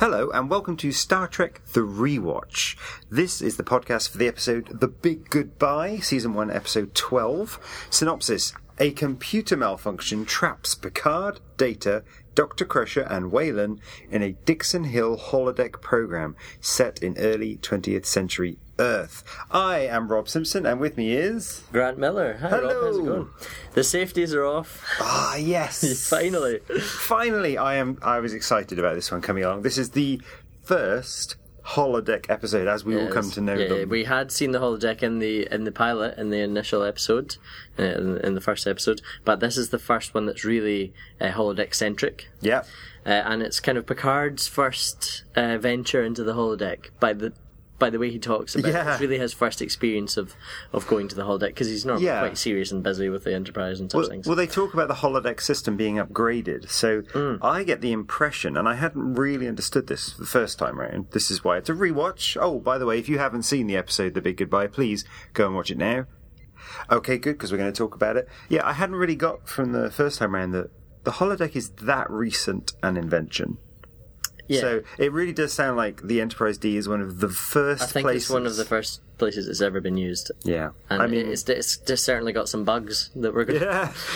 Hello and welcome to Star Trek The Rewatch. This is the podcast for the episode The Big Goodbye, Season 1, Episode 12. Synopsis: a computer malfunction traps Picard, Data, Dr. Crusher and Weyland in a Dixon Hill holodeck program set in early 20th century Earth. I am Rob Simpson and with me is... Grant Miller. Hi, Hello. Rob, how's it going? The safeties are off. Ah, yes. Finally. Finally, I was excited about this one coming along. This is the first holodeck episode, as we all come to know them. We had seen the holodeck in the pilot, in the initial episode, in the first episode, but this is the first one that's really holodeck-centric. Yeah. And it's kind of Picard's first venture into the holodeck by the way he talks about it. It's really his first experience of going to the holodeck, because he's normally quite serious and busy with the Enterprise and such things. Well, they talk about the holodeck system being upgraded, so I get the impression, and I hadn't really understood this the first time around, this is why it's a rewatch. Oh, by the way, if you haven't seen the episode The Big Goodbye, please go and watch it now. Okay, good, because we're going to talk about it. Yeah, I hadn't really got from the first time around that the holodeck is that recent an invention. Yeah. So it really does sound like the Enterprise D is one of the first places. I think it's one of the first places it's ever been used. Yeah. And I mean, it's just certainly got some bugs that we're going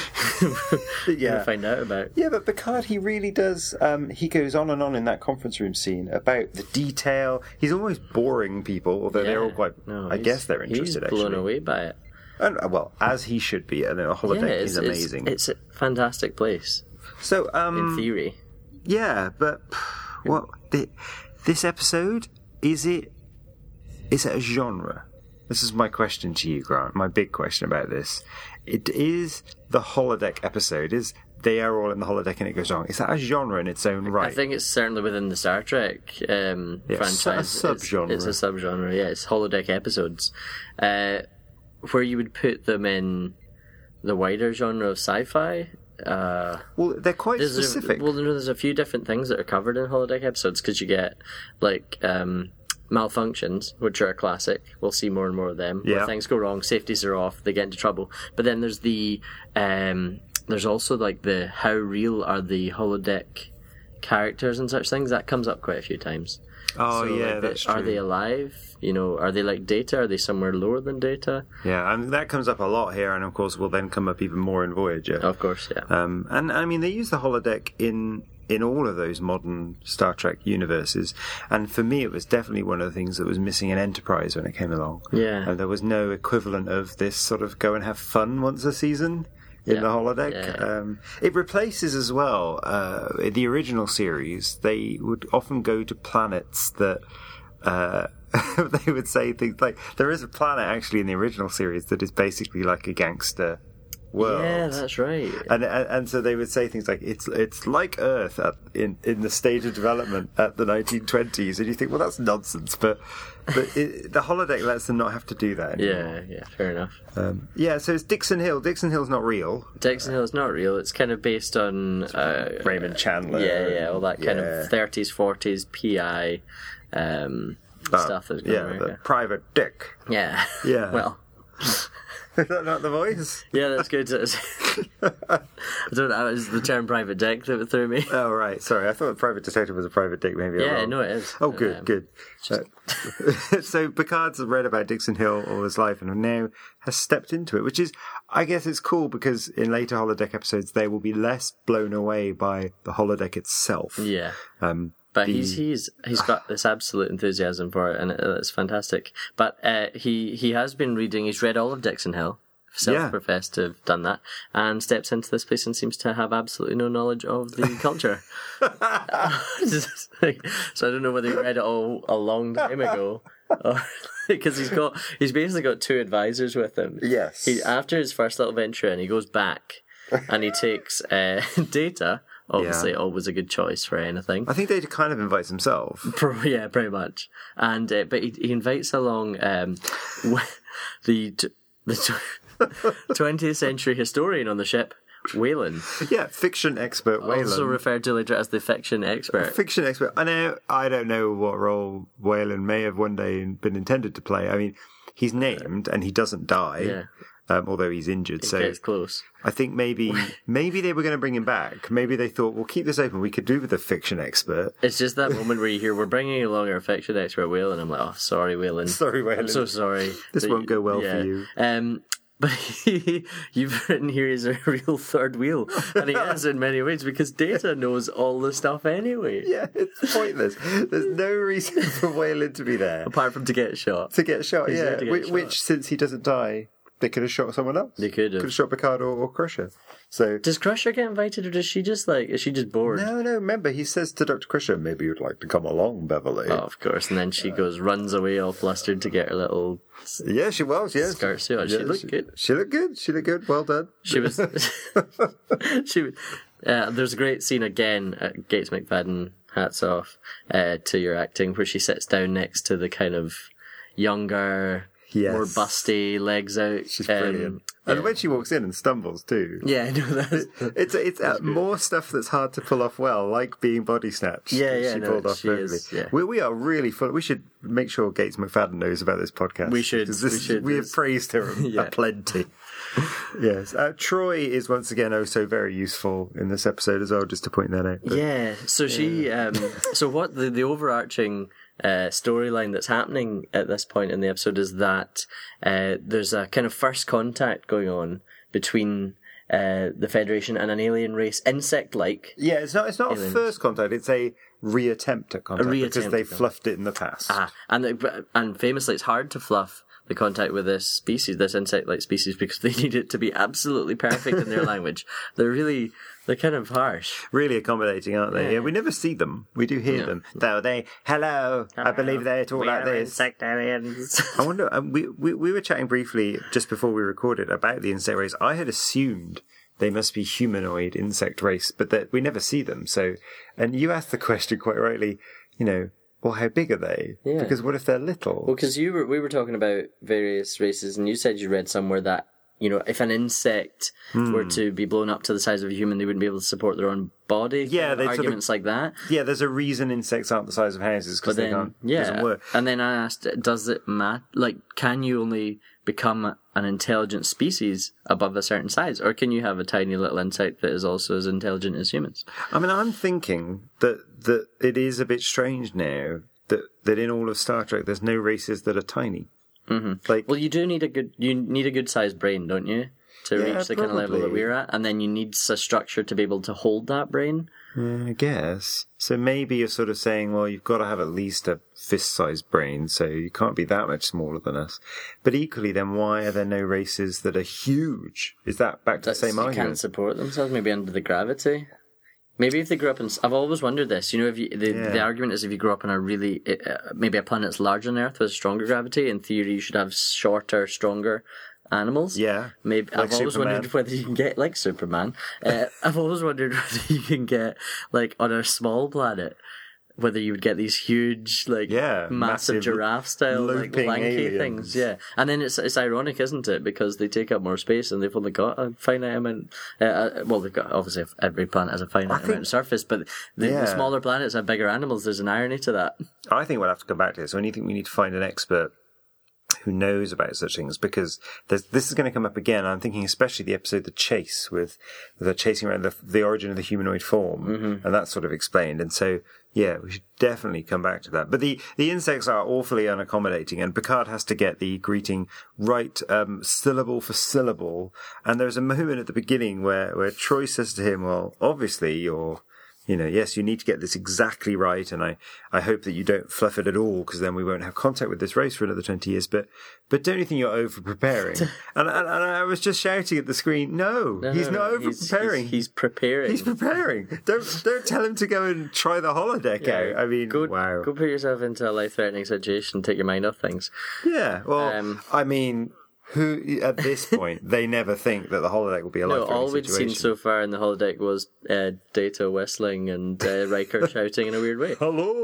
to find out about. Yeah, but Picard, he really does, he goes on and on in that conference room scene about the detail. He's almost boring people, although they're all quite, I guess they're interested, he's blown away by it. And, well, as he should be, and the holodeck is amazing. It's a fantastic place. So, in theory. Yeah, but... Well, this episode, is it a genre? This is my question to you, Grant, my big question about this. It is the holodeck episode, they are all in the holodeck and it goes on. Is that a genre in its own right? I think it's certainly within the Star Trek franchise. A subgenre. It's a subgenre, yeah. It's holodeck episodes. Where you would put them in the wider genre of sci-fi... well, they're quite specific. There's a few different things that are covered in holodeck episodes, because you get like malfunctions, which are a classic. We'll see more and more of them. Where things go wrong, safeties are off, they get into trouble. But then there's there's also like the how real are the holodeck characters and such things. That comes up quite a few times. Oh, so, yeah, that's true. Are they alive? You know, are they like Data? Are they somewhere lower than Data? Yeah, and that comes up a lot here, and of course will then come up even more in Voyager. Of course, yeah. And I mean, they use the holodeck in all of those modern Star Trek universes, and for me it was definitely one of the things that was missing in Enterprise when it came along. Yeah. And there was no equivalent of this sort of go and have fun once a season in the holodeck. Yeah. It replaces as well, in the original series, they would often go to planets that... they would say things like, there is a planet actually in the original series that is basically like a gangster world. Yeah, that's right. And so they would say things like, it's like Earth in the stage of development at the 1920s, and you think, well, that's nonsense, but the holodeck lets them not have to do that anymore. Yeah, fair enough. So it's Dixon Hill. Dixon Hill's not real. Dixon Hill's not real. It's kind of based on... Raymond Chandler. Yeah, all that kind of 30s, 40s PI stuff that's going on. Yeah, the Private Dick. Yeah. Yeah. Well... Is that not the voice? Yeah, that's good. I don't know, it was the term private dick that threw me. Oh, right. Sorry, I thought private detective was a private dick. Maybe I'm wrong. No, it is. Oh, good. So Picard's read about Dixon Hill all his life and now has stepped into it, which is, I guess it's cool because in later holodeck episodes they will be less blown away by the holodeck itself. Yeah. But he's got this absolute enthusiasm for it, and it's fantastic. But he has been reading. He's read all of Dixon Hill, self-professed to have done that, and steps into this place and seems to have absolutely no knowledge of the culture. So I don't know whether he read it all a long time ago, because he's basically got two advisors with him. Yes. After his first little venture, and he goes back, and he takes Data. Obviously, always a good choice for anything. I think they kind of invites himself. Yeah, pretty much. And but he invites along the 20th century historian on the ship, Weyland. Yeah, fiction expert Weyland. Also referred to later as the fiction expert. Fiction expert. I don't know what role Weyland may have one day been intended to play. I mean, he's named and he doesn't die. Yeah. although he's injured. So it's close. I think maybe they were going to bring him back. Maybe they thought, we'll keep this open. We could do with a fiction expert. It's just that moment where you hear, we're bringing along our fiction expert, Waylon, and I'm like, oh, sorry, Waylon. Sorry, Waylon. I'm so sorry. This won't go well for you. But you've written here he's a real third wheel, and he is in many ways, because Data knows all the stuff anyway. Yeah, it's pointless. There's no reason for Waylon to be there. Apart from to get shot. To get shot, He's there to get shot. Which, since he doesn't die, they could have shot someone else. They could have. Could have shot Picard or Crusher. So does Crusher get invited, or does she just is she just bored? No, remember, he says to Dr. Crusher, maybe you'd like to come along, Beverly. Oh, of course. And then she runs away all flustered to get her little she was, yes. skirt suit on. She looked good. She looked good. Well done. She was... there's a great scene again at Gates McFadden, hats off to your acting, where she sits down next to the kind of younger... Yes. More busty, legs out. She's brilliant. And when she walks in and stumbles too. Yeah, I know that. It's more stuff that's hard to pull off well, like being body snatched. Yeah, she pulled off perfectly. Yeah. We are really full. We should make sure Gates McFadden knows about this podcast. We should. We have praised her aplenty. Yes. Troy is once again so very useful in this episode as well, just to point that out. But, so she... so what the overarching... storyline that's happening at this point in the episode is that there's a kind of first contact going on between the Federation and an alien race, insect-like. Yeah, it's not aliens. A first contact, it's a reattempt at contact, because they fluffed it in the past. And famously, it's hard to fluff the contact with this insect-like species, because they need it to be absolutely perfect in their language. They're kind of harsh. Really accommodating, aren't they? Yeah, we never see them. We do hear them. Though hello, I believe they talk like this. Insect aliens. I wonder, we were chatting briefly just before we recorded about the insect race. I had assumed they must be humanoid insect race, but that we never see them. So, and you asked the question quite rightly, well, how big are they? Yeah. Because what if they're little? Well, because we were talking about various races, and you said you read somewhere that, if an insect were to be blown up to the size of a human, they wouldn't be able to support their own body. Yeah, arguments like that. Yeah, there's a reason insects aren't the size of houses, because they can't. Yeah, doesn't work. And then I asked, does it matter? Can you only become an intelligent species above a certain size, or can you have a tiny little insect that is also as intelligent as humans? I mean, I'm thinking that it is a bit strange now that in all of Star Trek there's no races that are tiny. Mm-hmm. Well, you need a good sized brain, don't you, to reach the kind of level that we're at, and then you need a structure to be able to hold that brain. I guess. So maybe you're sort of saying, well, you've got to have at least a fist-sized brain, so you can't be that much smaller than us. But equally, then why are there no races that are huge? Is that back to the same argument? They can't support themselves, maybe under the gravity. Maybe if they grew up in... I've always wondered this. The argument is if you grew up in a really... maybe a planet that's larger than Earth with stronger gravity, in theory you should have shorter, stronger animals. Yeah. Maybe I've always wondered whether you can get... Like Superman. I've always wondered whether you can get, on a small planet... whether you would get these huge, massive giraffe-style, lanky aliens. things. Yeah. And then it's ironic, isn't it? Because they take up more space and they've only got a finite amount... they've got, obviously, every planet has a finite amount of surface, but the smaller planets have bigger animals. There's an irony to that. I think we'll have to come back to this. I think we need to find an expert who knows about such things, because this is going to come up again. I'm thinking especially the episode The Chase, with the chasing around the origin of the humanoid form, and that's sort of explained. And so, yeah, we should definitely come back to that. But the insects are awfully unaccommodating, and Picard has to get the greeting right, syllable for syllable. And there's a moment at the beginning where Troy says to him, well, obviously you're... yes, you need to get this exactly right, and I hope that you don't fluff it at all, because then we won't have contact with this race for another 20 years. But don't you think you're over-preparing? and I was just shouting at the screen, no, he's not over-preparing. He's preparing. He's preparing. Don't tell him to go and try the holodeck out. I mean, wow. Go put yourself into a life-threatening situation, take your mind off things. Yeah, well, I mean... Who, at this point, they never think that the holodeck will be a life-threatening situation. All we'd seen so far in the holodeck was Data whistling and Riker shouting in a weird way.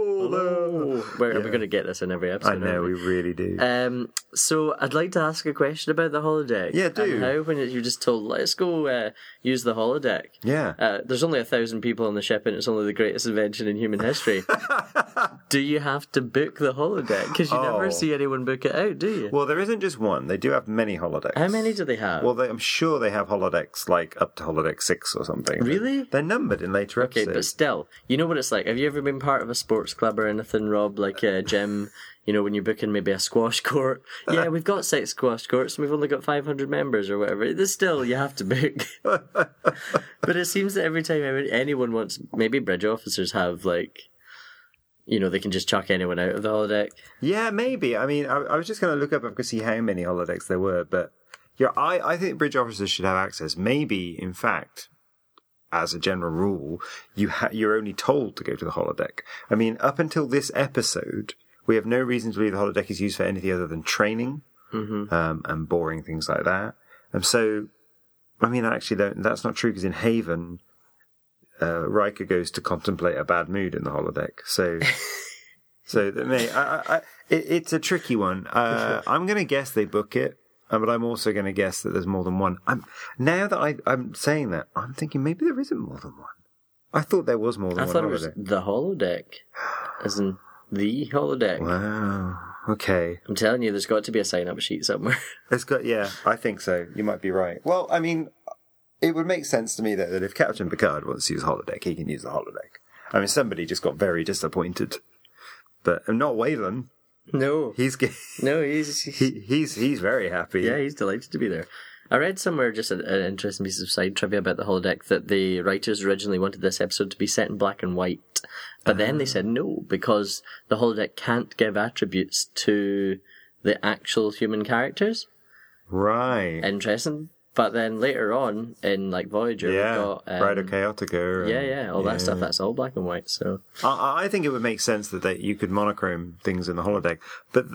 Hello. We're going to get this in every episode. I know, we really do. So I'd like to ask a question about the holodeck. Yeah, do. And how, when you're just told, let's go use the holodeck. Yeah. There's only 1,000 people on the ship, and it's only the greatest invention in human history. Do you have to book the holodeck? Because you never see anyone book it out, do you? Well, there isn't just one. They do have many holodecks. How many do they have? Well, I'm sure they have holodecks like up to holodeck 6 or something. Really? They're numbered in later episodes. Okay, but still, you know what it's like. Have you ever been part of a sports club or anything, Rob? Like a gym, when you're booking maybe a squash court. Yeah, we've got 6 squash courts and we've only got 500 members or whatever. Still, you have to book. But it seems that every time anyone wants, maybe bridge officers have they can just chuck anyone out of the holodeck. Yeah, maybe. I mean, I was just going to look up to see how many holodecks there were, but yeah, I think bridge officers should have access. Maybe, in fact, as a general rule, you're only told to go to the holodeck. I mean, up until this episode, we have no reason to believe the holodeck is used for anything other than training and boring things like that. And so, I mean, actually, that's not true because in Haven, Riker goes to contemplate a bad mood in the holodeck. So it's a tricky one. I'm going to guess they book it, but I'm also going to guess that there's more than one. Now that I'm saying that, I'm thinking maybe there isn't more than one. I thought there was more than one holodeck. I thought it was the holodeck, as in the holodeck. Wow. Okay. I'm telling you, there's got to be a sign-up sheet somewhere. Yeah, I think so. You might be right. Well, I mean, it would make sense to me that if Captain Picard wants to use the holodeck, he can use the holodeck. I mean, somebody just got very disappointed, but not Waylon. No, he's very happy. Yeah, he's delighted to be there. I read somewhere just an interesting piece of side trivia about the holodeck that the writers originally wanted this episode to be set in black and white, but then they said no because the holodeck can't give attributes to the actual human characters. Right. Interesting. But then later on in Voyager, we've got Rider Chaotica. All that stuff. That's all black and white. So I think it would make sense that you could monochrome things in the holodeck. But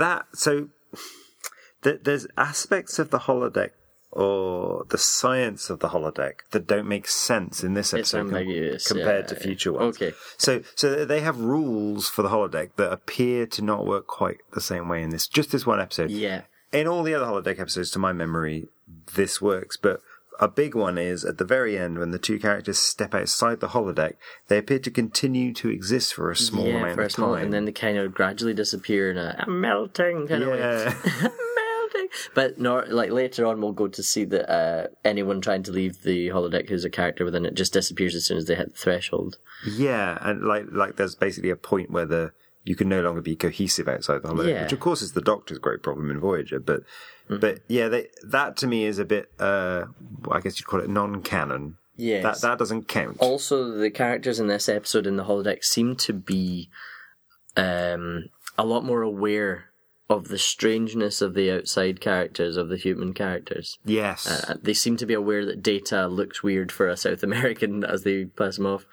there's aspects of the holodeck or the science of the holodeck that don't make sense in this episode compared to future ones. Okay. So they have rules for the holodeck that appear to not work quite the same way in this one episode. Yeah. In all the other holodeck episodes, to my memory, this works, but a big one is at the very end when the two characters step outside the holodeck, they appear to continue to exist for a small amount of time. And then they kind of gradually disappear in a melting kind of way. Melting. But later on we'll go to see that anyone trying to leave the holodeck who's a character within it just disappears as soon as they hit the threshold. Yeah, and like there's basically a point where you can no longer be cohesive outside the holodeck, which of course is the Doctor's great problem in Voyager, but yeah, that to me is a bit, I guess you'd call it non-canon. Yes. That doesn't count. Also, the characters in this episode in the holodeck seem to be a lot more aware of the strangeness of the outside characters, of the human characters. Yes. They seem to be aware that Data looks weird for a South American as they pass him off.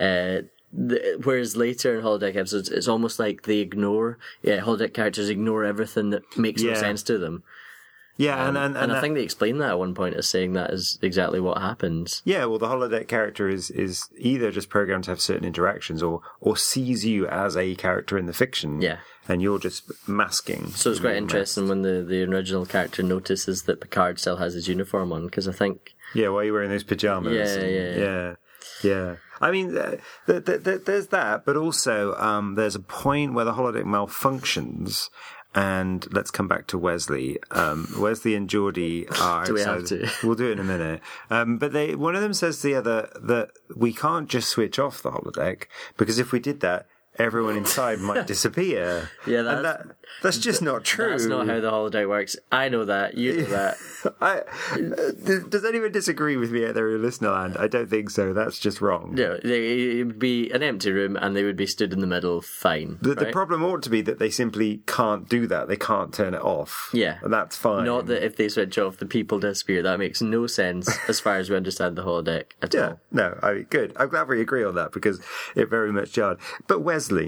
Whereas later in holodeck episodes, it's almost like they holodeck characters ignore everything that makes no sense to them. Yeah, and I think they explain that at one point as saying that is exactly what happens. Yeah, well, the holodeck character is either just programmed to have certain interactions or sees you as a character in the fiction. Yeah. And you're just masking. So it's quite interesting when the original character notices that Picard still has his uniform on, because I think... Yeah, why are you wearing those pajamas? Yeah. I mean, there's that, but also there's a point where the holodeck malfunctions, and let's come back to Wesley. Wesley and Geordi are... Do we have to? We'll do it in a minute. But one of them says to the other that we can't just switch off the holodeck, because if we did that, everyone inside might disappear. Yeah, that's just not true. That's not how the holodeck works. I know that. You know that. Does anyone disagree with me out there in listener land? I don't think so. That's just wrong. No, it would be an empty room and they would be stood in the middle fine. The problem ought to be that they simply can't do that. They can't turn it off. Yeah. And that's fine. Not that if they switch off, the people disappear. That makes no sense as far as we understand the holodeck at all. No, good. I'm glad we agree on that because it very much jarred. But Wesley.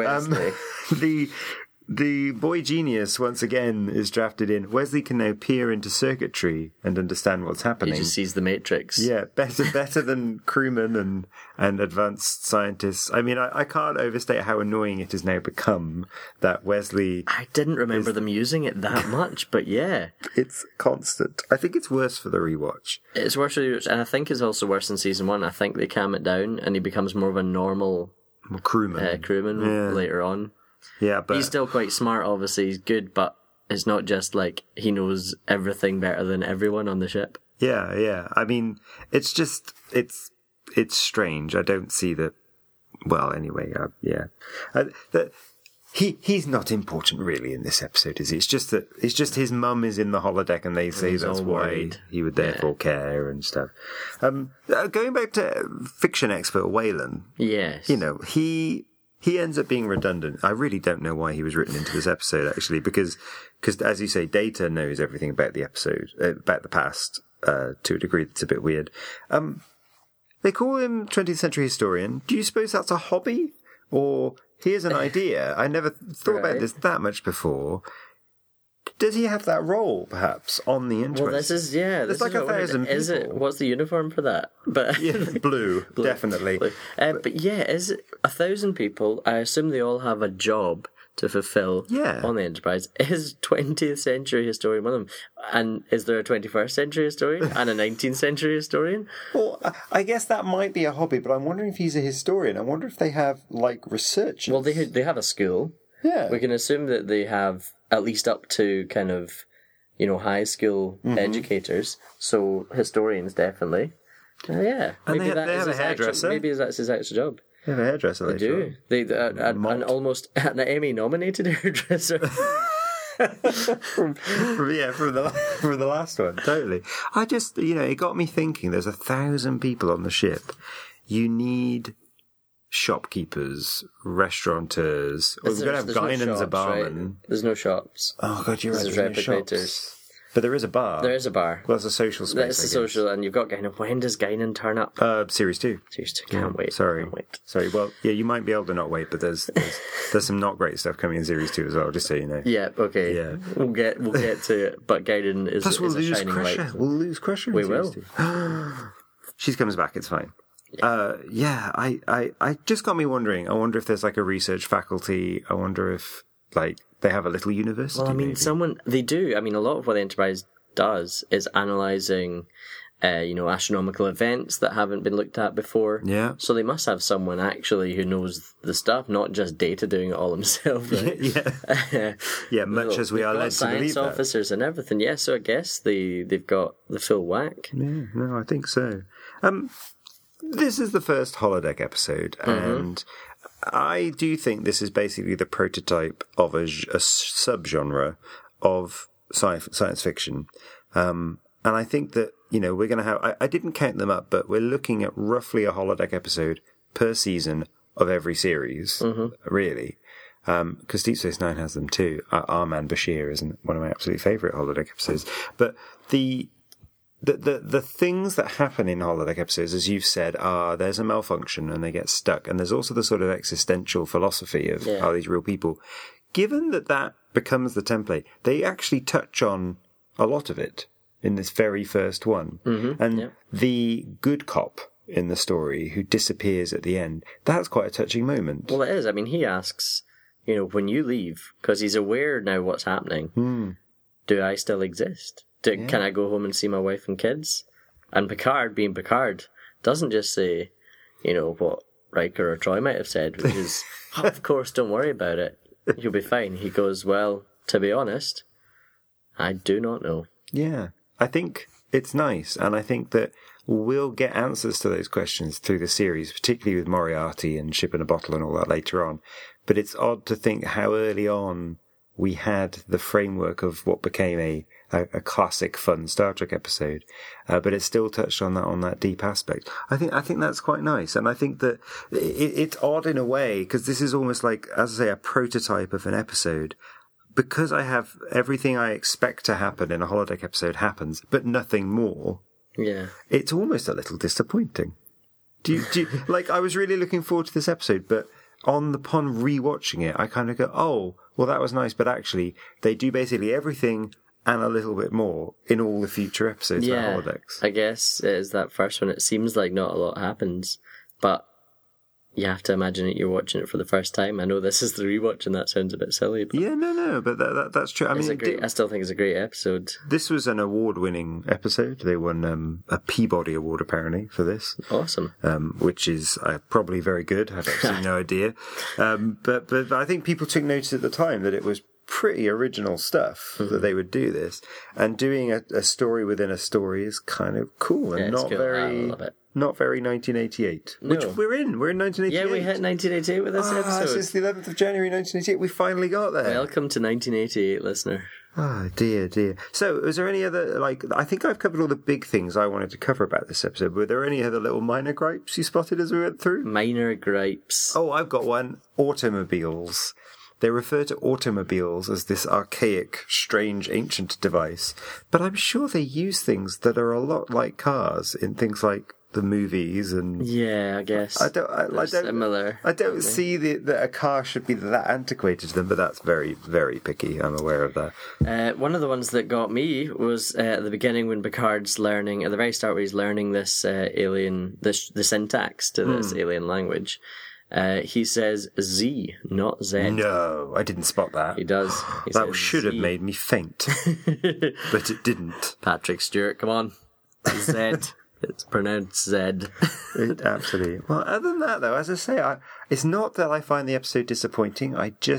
The boy genius once again is drafted in. Wesley can now peer into circuitry and understand what's happening. He just sees the Matrix. Yeah, better than crewmen and advanced scientists. I mean, I can't overstate how annoying it has now become that Wesley... I didn't remember them using it that much, but yeah. It's constant. I think it's worse for the rewatch. It's worse for the rewatch, and I think it's also worse in season 1. I think they calm it down and he becomes more of a normal crewman later on. Yeah, but he's still quite smart. Obviously, he's good, but it's not just like he knows everything better than everyone on the ship. Yeah. I mean, it's just it's strange. I don't see that. Well, anyway, he's not important really in this episode, is he? It's just his mum is in the holodeck, and they say that's why he would therefore care and stuff. Going back to fiction expert Wayland, yes, he ends up being redundant. I really don't know why he was written into this episode, actually, because as you say, Data knows everything about the episode, about the past, to a degree that's a bit weird. They call him 20th century historian. Do you suppose that's a hobby? Or here's an idea. I never thought about this that much before. Does he have that role, perhaps, on the Enterprise? Well, there's like 1,000 people. Is it? What's the uniform for that? But blue, definitely. Blue. But yeah, is it 1,000 people? I assume they all have a job to fulfill on the Enterprise. Is 20th century historian one of them? And is there a 21st century historian and a 19th century historian? Well, I guess that might be a hobby, but I'm wondering if he's a historian. I wonder if they have, like, researchers. Well, they have a school. Yeah. We can assume that they have at least up to kind of, high school educators. So historians, definitely. Yeah. And maybe they have a hairdresser. Maybe that's his extra job. They have a hairdresser. They do. An Emmy-nominated hairdresser. from the last one, totally. I just, it got me thinking. There's 1,000 people on the ship. You need shopkeepers, restaurateurs. We're going to have Guinan's a barman. Right? There's no shops. Oh God, you're right. There's replicators. But there is a bar. There is a bar. Well, it's a social space. That's a social, and you've got Guinan. When does Guinan turn up? Series 2. Series 2. Can't wait. Sorry. Can't wait. Sorry. Well, yeah, you might be able to not wait, but there's some not great stuff coming in Series 2 as well, just so you know. Yeah, okay. Yeah. We'll get to it, but Guinan is, Plus, is a shining light. We'll lose Crusher. We will. She comes back, it's fine. I just got me wondering. I wonder if there's like a research faculty. I wonder if like they have a little university. Well, I mean, maybe. They do. I mean, a lot of what the Enterprise does is analysing, astronomical events that haven't been looked at before. Yeah. So they must have someone actually who knows the stuff, not just Data doing it all himself, right? Yeah, much as we are led to believe that. Science officers and everything, yeah, so I guess they've got the full whack. Yeah, no, I think so. This is the first holodeck episode, and I do think this is basically the prototype of a subgenre of science fiction. And I think that, we're going to have... I didn't count them up, but we're looking at roughly a holodeck episode per season of every series, really. Because Deep Space Nine has them too. Our Man Bashir is one of my absolute favourite holodeck episodes. But the things that happen in holodeck episodes, as you've said, are there's a malfunction and they get stuck. And there's also the sort of existential philosophy of are these real people? Given that becomes the template, they actually touch on a lot of it in this very first one. And the good cop in the story who disappears at the end, that's quite a touching moment. Well, it is. I mean, he asks, when you leave, because he's aware now what's happening, do I still exist? Can I go home and see my wife and kids? And Picard, being Picard, doesn't just say, what Riker or Troy might have said, which is, of course, don't worry about it. You'll be fine. He goes, well, to be honest, I do not know. Yeah, I think it's nice. And I think that we'll get answers to those questions through the series, particularly with Moriarty and Ship in a Bottle and all that later on. But it's odd to think how early on we had the framework of what became a classic fun Star Trek episode, but it still touched on that deep aspect. I think that's quite nice, and I think that it's odd in a way because this is almost like, as I say, a prototype of an episode. Because I have everything I expect to happen in a holodeck episode happens, but nothing more. Yeah, it's almost a little disappointing. Do you like? I was really looking forward to this episode, but upon rewatching it, I kind of go, oh, well, that was nice, but actually, they do basically everything and a little bit more in all the future episodes of Holodecks. I guess it is that first one. It seems like not a lot happens, but you have to imagine that you're watching it for the first time. I know this is the rewatch, and that sounds a bit silly. But yeah, no, but that's true. I mean, I still think it's a great episode. This was an award-winning episode. They won a Peabody Award, apparently, for this. Awesome. Which is probably very good. I have absolutely no idea. But I think people took notice at the time that it was pretty original stuff that they would do this, and doing a story within a story is kind of cool and not very 1988. No. Which we're in 1988. Yeah, we hit 1988 with this episode. Since the 11th of January 1988, we finally got there. Welcome to 1988, listener. Oh, dear. So, was there any other, I think I've covered all the big things I wanted to cover about this episode. Were there any other little minor gripes you spotted as we went through? Minor gripes. Oh, I've got one. Automobiles. They refer to automobiles as this archaic, strange, ancient device, but I'm sure they use things that are a lot like cars in things like the movies and... Yeah, I guess. Similar. I don't see that a car should be that antiquated to them, but that's very, very picky. I'm aware of that. One of the ones that got me was at the beginning when Picard's learning, at the very start where he's learning this alien, the syntax to this alien language. He says Z, not Z. No, I didn't spot that. He does. That should have made me faint, but it didn't. Patrick Stewart, come on. Z. It's pronounced Z. Absolutely. Well, other than that, though, as I say, it's not that I find the episode disappointing.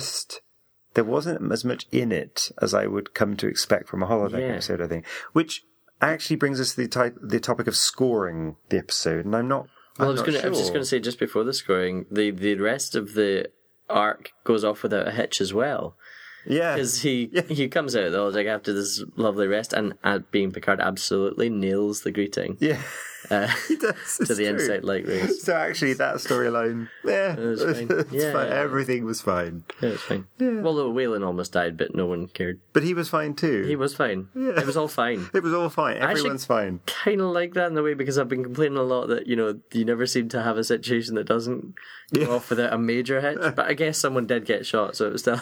There wasn't as much in it as I would come to expect from a holodeck episode, I think. Which actually brings us to the topic of scoring the episode, and I'm not... Well, I was just going to say, just before the scoring, the rest of the arc goes off without a hitch as well. Yeah. Because he comes out of the holodeck after this lovely rest, and being Picard absolutely nails the greeting. Yeah. He does. To the Insight light rays. So actually, that storyline, it was fine. Fine. Everything was fine. Yeah, it was fine. Yeah. Well, Wayland almost died, but no one cared. But he was fine too. He was fine. Yeah. It was all fine. It was all fine. Everyone's fine. Kind of like that in a way, because I've been complaining a lot that, you never seem to have a situation that doesn't go off without a major hitch. But I guess someone did get shot, so it was still...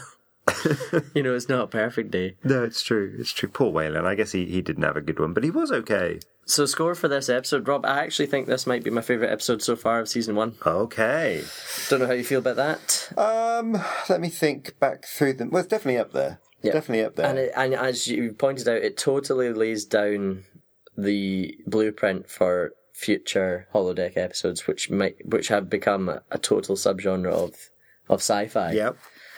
it's not a perfect day. No, it's true. Poor Wayland. I guess he didn't have a good one, but he was okay. So, score for this episode, Rob. I actually think this might be my favourite episode so far of season 1. Okay. Don't know how you feel about that. Let me think back through them. Well, it's definitely up there. Yeah. Definitely up there. And as you pointed out, it totally lays down the blueprint for future holodeck episodes, which have become a total subgenre of sci-fi. Yep.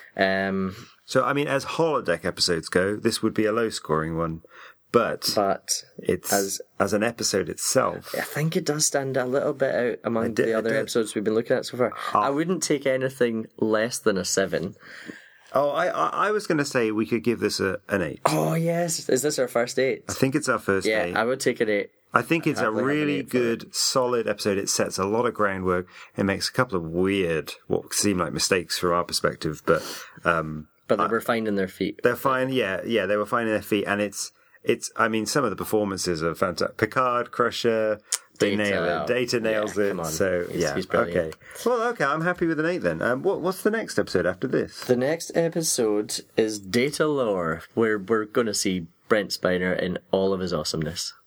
So, I mean, as holodeck episodes go, this would be a low-scoring one. But it's as an episode itself, I think it does stand a little bit out among the other episodes we've been looking at so far. I wouldn't take anything less than a 7. Oh, I was going to say we could give this an 8. Oh, yes. Is this our first 8? I think it's our first 8. Yeah, I would take an 8. I think it's a really good, solid episode. It sets a lot of groundwork. It makes a couple of weird, what seem like mistakes from our perspective, but they were finding their feet. They're fine. Yeah, they were finding their feet, and it's. I mean, some of the performances are fantastic. Picard, Crusher, they nail it. Data nails it. Come on. So he's brilliant. Okay. Well, okay, I'm happy with an 8 then. What's the next episode after this? The next episode is Data Lore, where we're going to see Brent Spiner in all of his awesomeness.